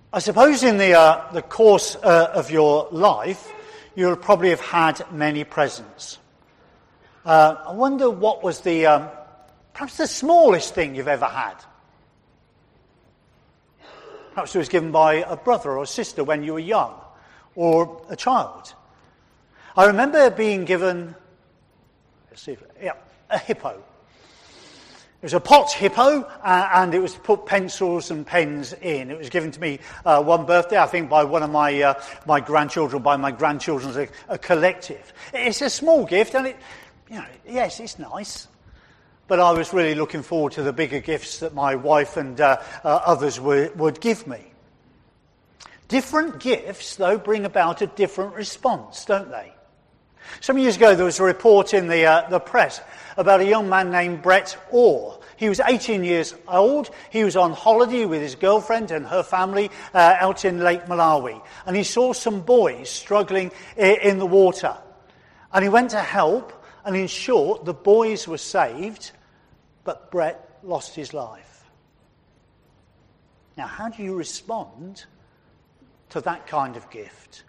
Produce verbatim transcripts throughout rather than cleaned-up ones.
I suppose in the uh, the course uh, of your life, you'll probably have had many presents. Uh, I wonder what was the, um, perhaps the smallest thing you've ever had. Perhaps it was given by a brother or a sister when you were young, or a child. I remember being given, let's see, yeah, a hippo. It was a pot hippo, uh, and it was to put pencils and pens in. It was given to me uh, one birthday, I think, by one of my uh, my grandchildren, by my grandchildren as a, a collective. It's a small gift, and it, you know, yes, it's nice. But I was really looking forward to the bigger gifts that my wife and uh, uh, others were, would give me. Different gifts, though, bring about a different response, don't they? Some years ago, there was a report in the uh, the press about a young man named Brett Orr. He was eighteen years old. He was on holiday with his girlfriend and her family uh, out in Lake Malawi. And he saw some boys struggling I- in the water. And he went to help, and in short, the boys were saved, but Brett lost his life. Now, how do you respond to that kind of gift?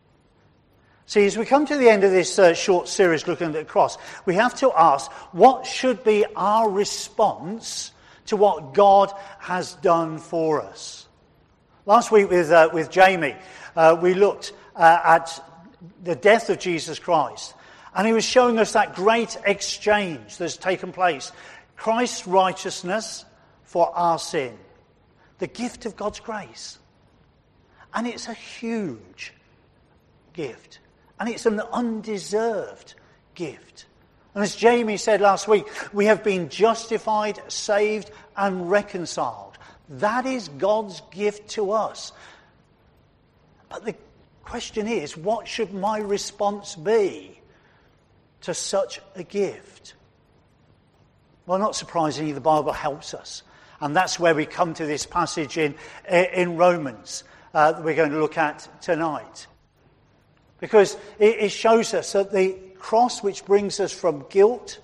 See, as we come to the end of this uh, short series looking at the cross, we have to ask, what should be our response to what God has done for us? Last week with uh, with Jamie, uh, we looked uh, at the death of Jesus Christ, and he was showing us that great exchange that's taken place. Christ's righteousness for our sin. The gift of God's grace. And it's a huge gift. And it's an undeserved gift. And as Jamie said last week, we have been justified, saved, and reconciled. That is God's gift to us. But the question is, what should my response be to such a gift? Well, not surprisingly, the Bible helps us. And that's where we come to this passage in, in Romans uh, that we're going to look at tonight. Because it shows us that the cross which brings us from guilt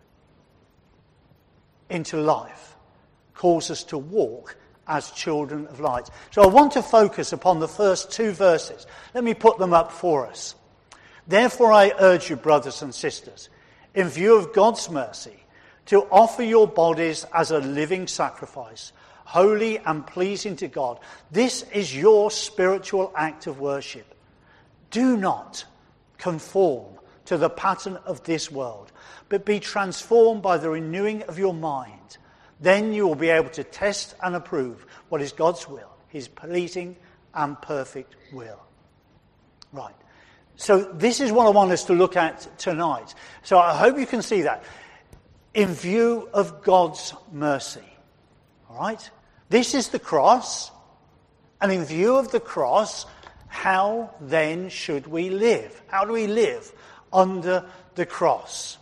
into life calls us to walk as children of light. So I want to focus upon the first two verses. Let me put them up for us. Therefore I urge you, brothers and sisters, in view of God's mercy, to offer your bodies as a living sacrifice, holy and pleasing to God. This is your spiritual act of worship. Do not conform to the pattern of this world, but be transformed by the renewing of your mind. Then you will be able to test and approve what is God's will, his pleasing and perfect will. Right. So this is what I want us to look at tonight. So I hope you can see that. In view of God's mercy. All right? This is the cross. And in view of the cross, how then should we live? How do we live under the cross?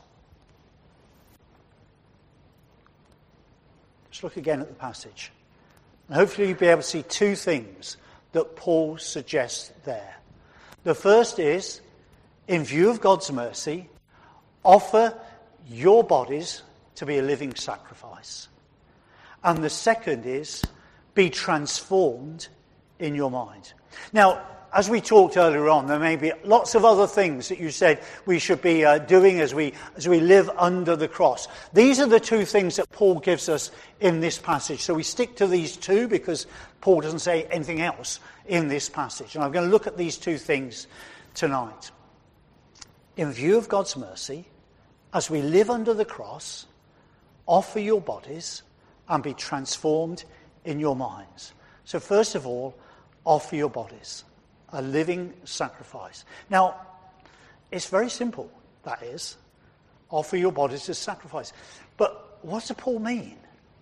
Let's look again at the passage. And hopefully you'll be able to see two things that Paul suggests there. The first is, in view of God's mercy, offer your bodies to be a living sacrifice. And the second is, be transformed in your mind. Now, as we talked earlier on, there may be lots of other things that you said we should be uh, doing as we as we live under the cross. These are the two things that Paul gives us in this passage. So we stick to these two because Paul doesn't say anything else in this passage. And I'm going to look at these two things tonight. In view of God's mercy, as we live under the cross, offer your bodies and be transformed in your minds. So first of all, offer your bodies. A living sacrifice. Now, it's very simple, that is. Offer your bodies as sacrifice. But what does Paul mean?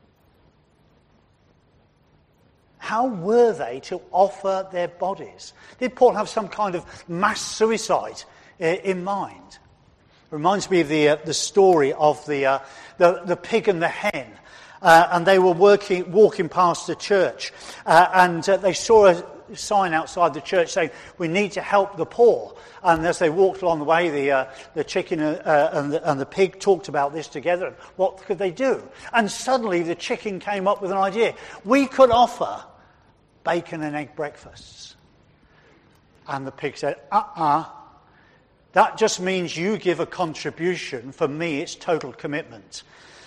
How were they to offer their bodies? Did Paul have some kind of mass suicide uh, in mind? It reminds me of the uh, the story of the, uh, the the pig and the hen. Uh, and they were working, walking past the church. Uh, and uh, they saw a sign outside the church saying, we need to help the poor. And as they walked along the way, the uh, the chicken uh, and, the, and the pig talked about this together. And what could they do? And suddenly the chicken came up with an idea. We could offer bacon and egg breakfasts. And the pig said, uh-uh, that just means you give a contribution. For me, it's total commitment.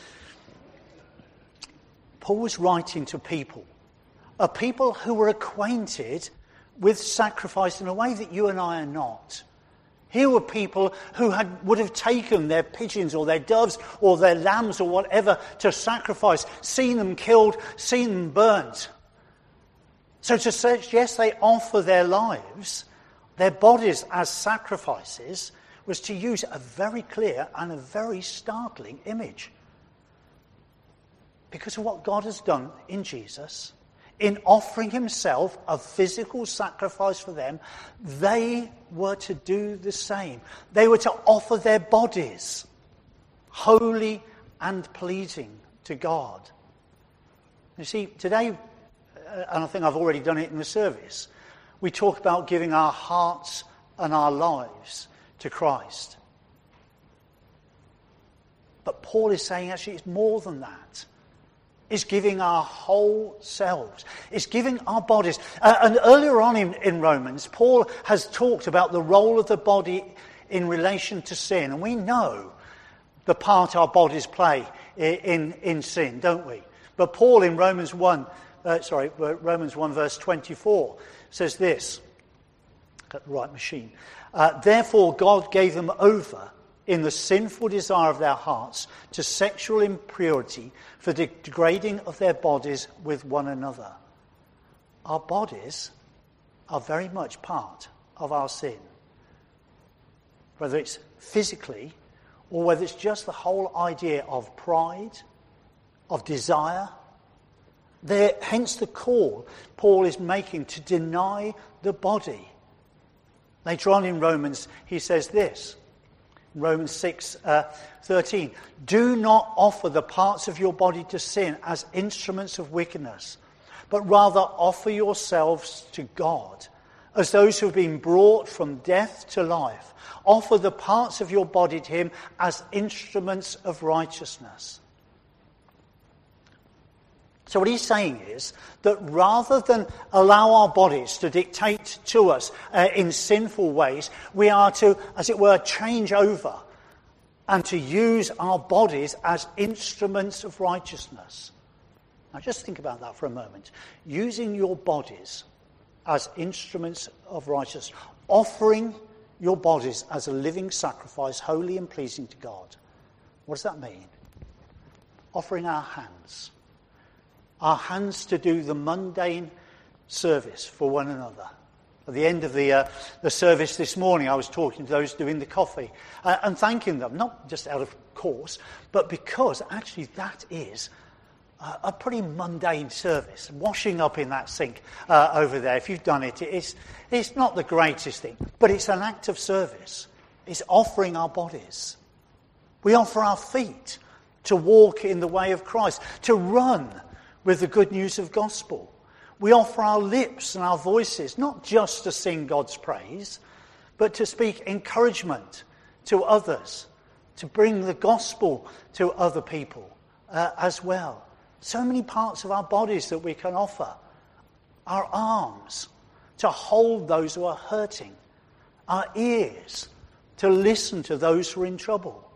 Paul was writing to people, a people who were acquainted with sacrifice in a way that you and I are not. Here were people who had would have taken their pigeons or their doves or their lambs or whatever to sacrifice, seen them killed, seen them burnt. So to say, yes, they offer their lives, their bodies as sacrifices, was to use a very clear and a very startling image. Because of what God has done in Jesus, in offering himself a physical sacrifice for them, they were to do the same. They were to offer their bodies holy and pleasing to God. You see, today, and I think I've already done it in the service, we talk about giving our hearts and our lives to Christ. But Paul is saying actually it's more than that. It's giving our whole selves. It's giving our bodies. Uh, and earlier on in, in Romans, Paul has talked about the role of the body in relation to sin. And we know the part our bodies play in, in, in sin, don't we? But Paul in Romans one, uh, sorry, Romans one verse twenty-four says this. Got the right machine. Uh, Therefore God gave them over in the sinful desire of their hearts to sexual impurity for the degrading of their bodies with one another. Our bodies are very much part of our sin. Whether it's physically or whether it's just the whole idea of pride, of desire. There, hence the call Paul is making to deny the body. Later on in Romans, he says this. Romans six thirteen. Do not offer the parts of your body to sin as instruments of wickedness, but rather offer yourselves to God as those who have been brought from death to life. Offer the parts of your body to him as instruments of righteousness. So what he's saying is that rather than allow our bodies to dictate to us uh, in sinful ways, we are to, as it were, change over and to use our bodies as instruments of righteousness. Now just think about that for a moment. Using your bodies as instruments of righteousness, offering your bodies as a living sacrifice, holy and pleasing to God. What does that mean? Offering our hands. Our hands to do the mundane service for one another. At the end of the uh, the service this morning, I was talking to those doing the coffee uh, and thanking them, not just out of course, but because actually that is uh, a pretty mundane service. Washing up in that sink uh, over there, if you've done it, it's, it's not the greatest thing, but it's an act of service. It's offering our bodies. We offer our feet to walk in the way of Christ, to run with the good news of gospel. We offer our lips and our voices, not just to sing God's praise, but to speak encouragement to others, to bring the gospel to other people uh, as well. So many parts of our bodies that we can offer. Our arms, to hold those who are hurting. Our ears, to listen to those who are in trouble.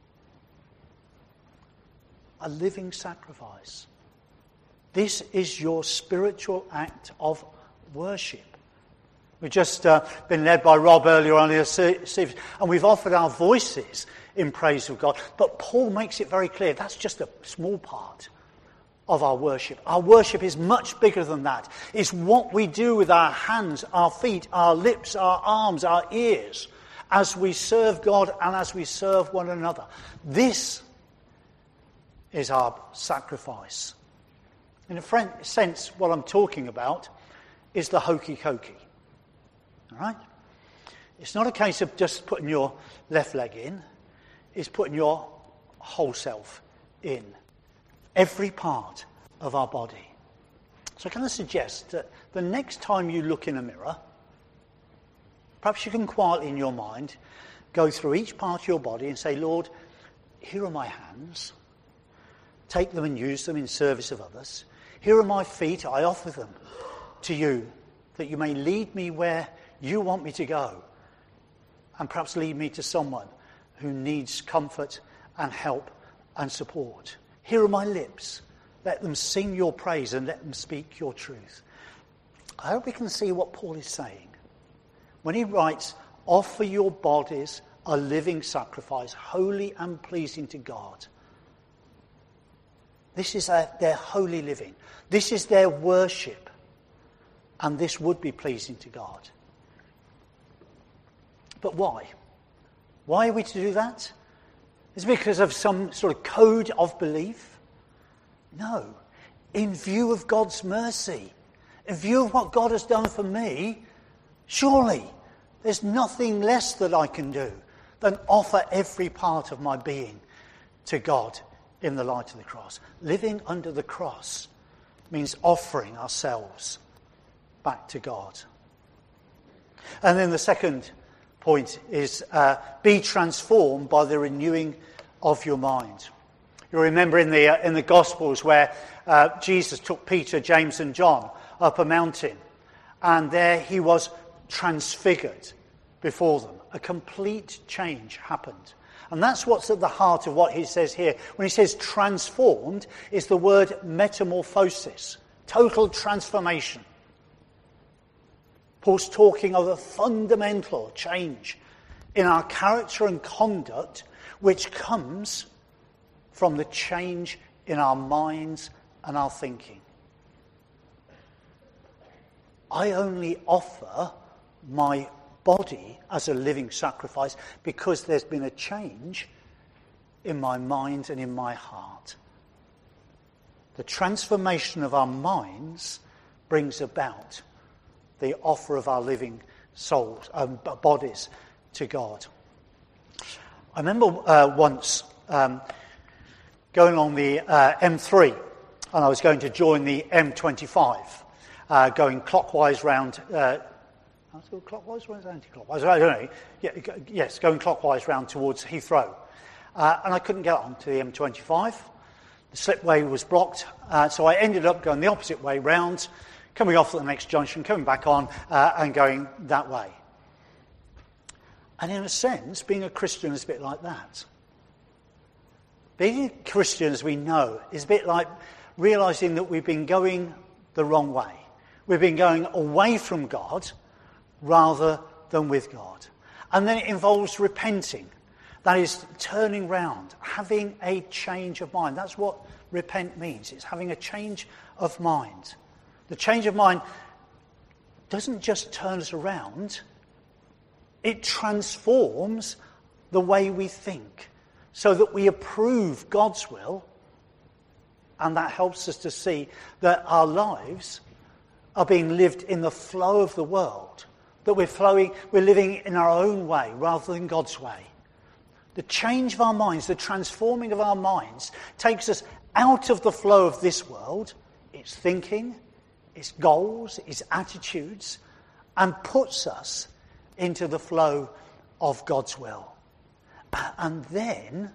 A living sacrifice. This is your spiritual act of worship. We've just uh, been led by Rob earlier on in the service, and we've offered our voices in praise of God. But Paul makes it very clear that's just a small part of our worship. Our worship is much bigger than that. It's what we do with our hands, our feet, our lips, our arms, our ears, as we serve God and as we serve one another. This is our sacrifice. In a sense, what I'm talking about is the hokey-cokey. All right? It's not a case of just putting your left leg in. It's putting your whole self in. Every part of our body. So can I suggest that the next time you look in a mirror, perhaps you can quietly in your mind go through each part of your body and say, Lord, here are my hands. Take them and use them in service of others. Here are my feet, I offer them to you, that you may lead me where you want me to go, and perhaps lead me to someone who needs comfort and help and support. Here are my lips. Let them sing your praise and let them speak your truth. I hope we can see what Paul is saying when he writes, offer your bodies a living sacrifice, holy and pleasing to God. This is their, their holy living. This is their worship. And this would be pleasing to God. But why? Why are we to do that? Is it because of some sort of code of belief? No. In view of God's mercy, in view of what God has done for me, surely there's nothing less that I can do than offer every part of my being to God in the light of the cross. Living under the cross means offering ourselves back to God. And then the second point is uh, be transformed by the renewing of your mind. You remember in the uh, in the Gospels where uh, Jesus took Peter, James and John up a mountain, and there he was transfigured before them. A complete change happened. And that's what's at the heart of what he says here. When he says transformed, is the word metamorphosis, total transformation. Paul's talking of a fundamental change in our character and conduct, which comes from the change in our minds and our thinking. I only offer my body as a living sacrifice because there's been a change in my mind and in my heart. The transformation of our minds brings about the offer of our living souls, um, bodies to God. I remember uh, once um, going on the uh, M three, and I was going to join the M twenty-five, uh, going clockwise round. Uh, clockwise or anti-clockwise? I don't know. Yeah, yes, going clockwise round towards Heathrow, uh, and I couldn't get on to the M twenty-five. The slipway was blocked, uh, so I ended up going the opposite way round, coming off at the next junction, coming back on, uh, and going that way. And in a sense, being a Christian is a bit like that. Being a Christian, as we know, is a bit like realising that we've been going the wrong way. We've been going away from God rather than with God. And then it involves repenting. That is turning round, having a change of mind. That's what repent means. It's having a change of mind. The change of mind doesn't just turn us around, it transforms the way we think so that we approve God's will, and that helps us to see that our lives are being lived in the flow of the world, that we're flowing, we're living in our own way rather than God's way. The change of our minds, the transforming of our minds takes us out of the flow of this world, its thinking, its goals, its attitudes, and puts us into the flow of God's will. And then,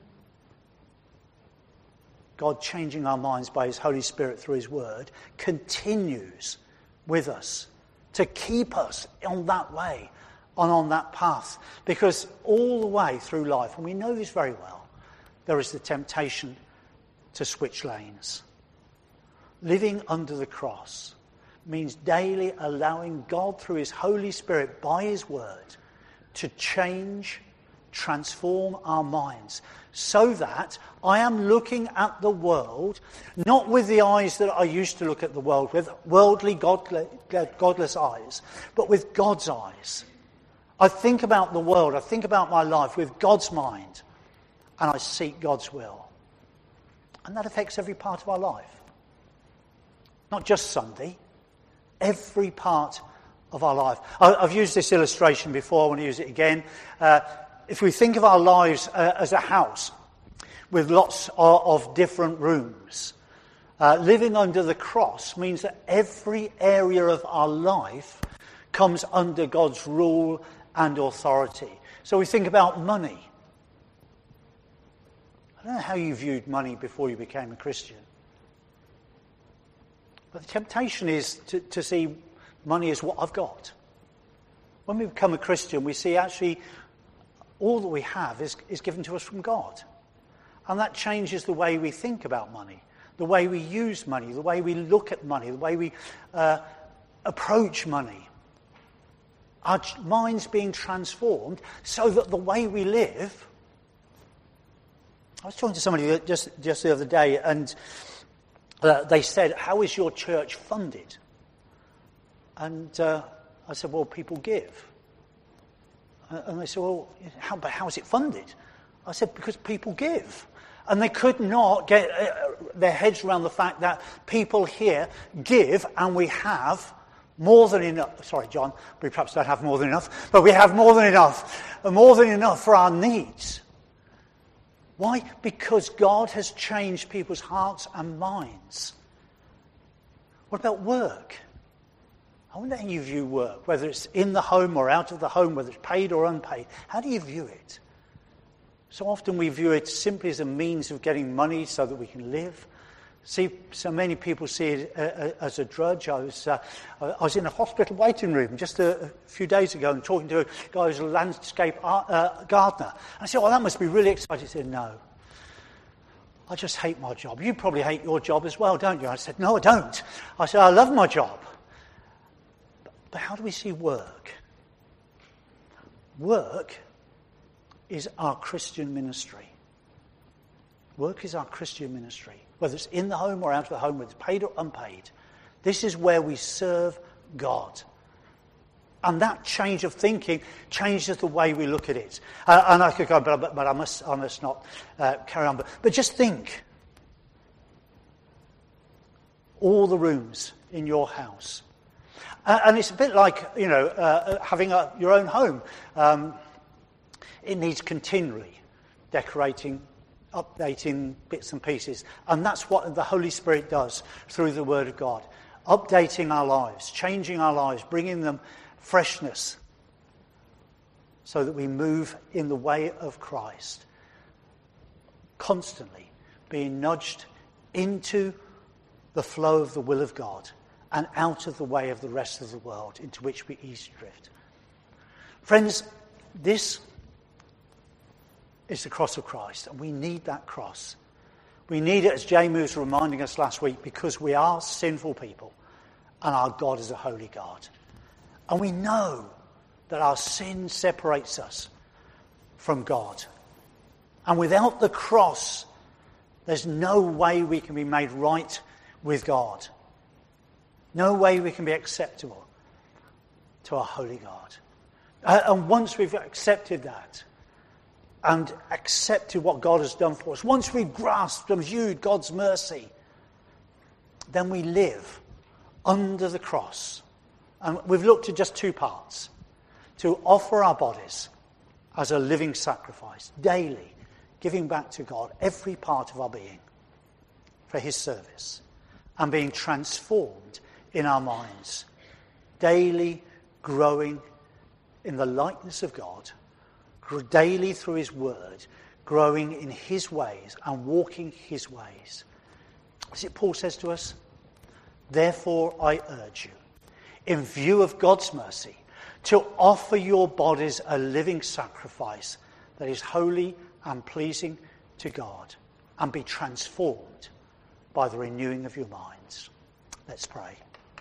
God changing our minds by his Holy Spirit through his word continues with us to keep us on that way and on that path. Because all the way through life, and we know this very well, there is the temptation to switch lanes. Living under the cross means daily allowing God through his Holy Spirit by his word to change, transform our minds so that I am looking at the world not with the eyes that I used to look at the world with, worldly, godless eyes, but with God's eyes. I think about the world, I think about my life with God's mind, and I seek God's will. And that affects every part of our life. Not just Sunday, every part of our life. I've used this illustration before, I want to use it again. Uh, if we think of our lives uh, as a house with lots of, of different rooms, uh, living under the cross means that every area of our life comes under God's rule and authority. So we think about money. I don't know how you viewed money before you became a Christian. But the temptation is to, to see money is what I've got. When we become a Christian, we see actually all that we have is, is given to us from God. And that changes the way we think about money, the way we use money, the way we look at money, the way we uh, approach money. Our mind's being transformed so that the way we live... I was talking to somebody just, just the other day, and uh, they said, how is your church funded? And uh, I said, well, people give. Uh, and they said, well, how, but how is it funded? I said, because people give. And they could not get uh, their heads around the fact that people here give, and we have more than enough. Sorry, John, we perhaps don't have more than enough, but we have more than enough, more than enough for our needs. Why? Because God has changed people's hearts and minds. What about work? I wonder how you view work, whether it's in the home or out of the home, whether it's paid or unpaid. How do you view it? So often we view it simply as a means of getting money so that we can live. See, so many people see it uh, as a drudge. I was, uh, I was in a hospital waiting room just a, a few days ago and talking to a guy who's a landscape art, uh, gardener. And I said, well, that must be really exciting. He said, no, I just hate my job. You probably hate your job as well, don't you? I said, no, I don't. I said, I love my job. But, but how do we see work? Work is our Christian ministry. Work is our Christian ministry. Whether it's in the home or out of the home, whether it's paid or unpaid. This is where we serve God. And that change of thinking changes the way we look at it. Uh, and I could go, but, but, but I must I must not uh, carry on. But, but just think. All the rooms in your house. Uh, and it's a bit like, you know, uh, having a, your own home. Um, it needs continually decorating, updating bits and pieces. And that's what the Holy Spirit does through the Word of God. Updating our lives, changing our lives, bringing them freshness so that we move in the way of Christ. Constantly being nudged into the flow of the will of God and out of the way of the rest of the world into which we easily drift. Friends, this is the cross of Christ, and we need that cross. We need it, as Jamie was reminding us last week, because we are sinful people, and our God is a holy God. And we know that our sin separates us from God. And without the cross, there's no way we can be made right with God. No way we can be acceptable to our holy God. Uh, and once we've accepted that, and accepted what God has done for us, once we've grasped and viewed God's mercy, then we live under the cross. And we've looked at just two parts. To offer our bodies as a living sacrifice, daily, giving back to God every part of our being for his service, and being transformed in our minds, daily growing in the likeness of God, daily through his word, growing in his ways and walking his ways. As it Paul says to us, therefore I urge you, in view of God's mercy, to offer your bodies a living sacrifice that is holy and pleasing to God, and be transformed by the renewing of your minds. Let's pray.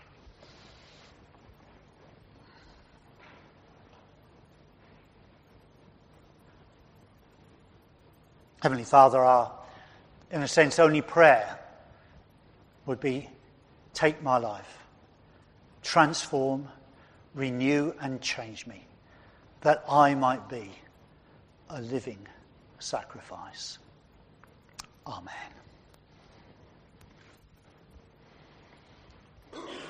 Heavenly Father, our, in a sense, only prayer would be, take my life, transform, renew and change me, that I might be a living sacrifice. Amen.